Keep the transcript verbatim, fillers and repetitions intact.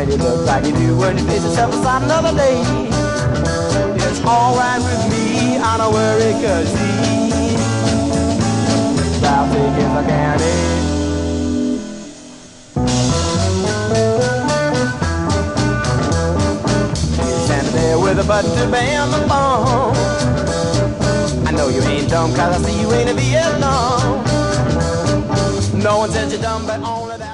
you look like you do when you face yourself aside another day. It's alright with me, I don't worry, cause see, traffic is a candy. With a butt to band the phone. I know you ain't dumb, cause I see you ain't in Vietnam. No one says you're dumb, but only that.